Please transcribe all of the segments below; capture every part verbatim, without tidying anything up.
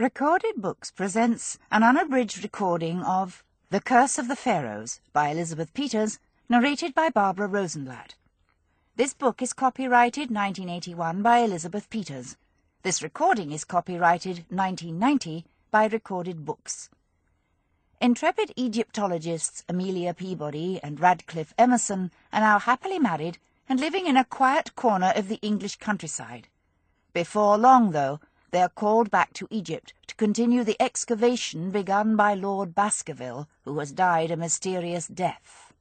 Recorded Books presents an unabridged recording of The Curse of the Pharaohs by Elizabeth Peters, narrated by Barbara Rosenblatt. This book is copyrighted nineteen eighty-one by Elizabeth Peters. This recording is copyrighted nineteen ninety by Recorded Books. Intrepid Egyptologists Amelia Peabody and Radcliffe Emerson are now happily married and living in a quiet corner of the English countryside. Before long, though, they are called back to Egypt to continue the excavation begun by Lord Baskerville, who has died a mysterious death.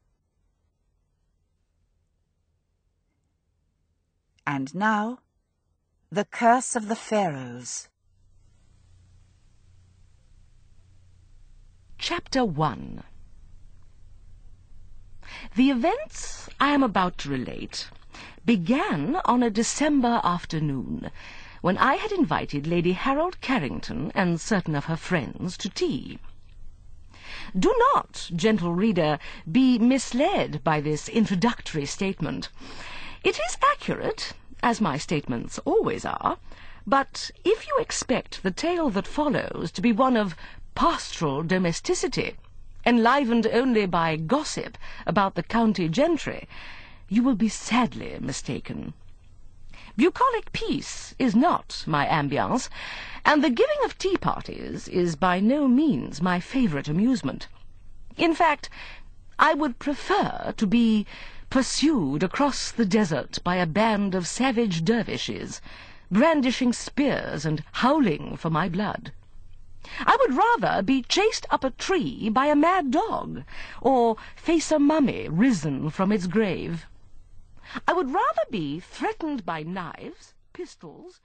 And now, The Curse of the Pharaohs. Chapter one. The events I am about to relate began on a December afternoon, when I had invited Lady Harold Carrington and certain of her friends to tea. Do not, gentle reader, be misled by this introductory statement. It is accurate, as my statements always are, but if you expect the tale that follows to be one of pastoral domesticity, enlivened only by gossip about the county gentry, you will be sadly mistaken. Bucolic peace is not my ambience, and the giving of tea parties is by no means my favourite amusement. In fact, I would prefer to be pursued across the desert by a band of savage dervishes, brandishing spears and howling for my blood. I would rather be chased up a tree by a mad dog, or face a mummy risen from its grave. I would rather be threatened by knives, pistols,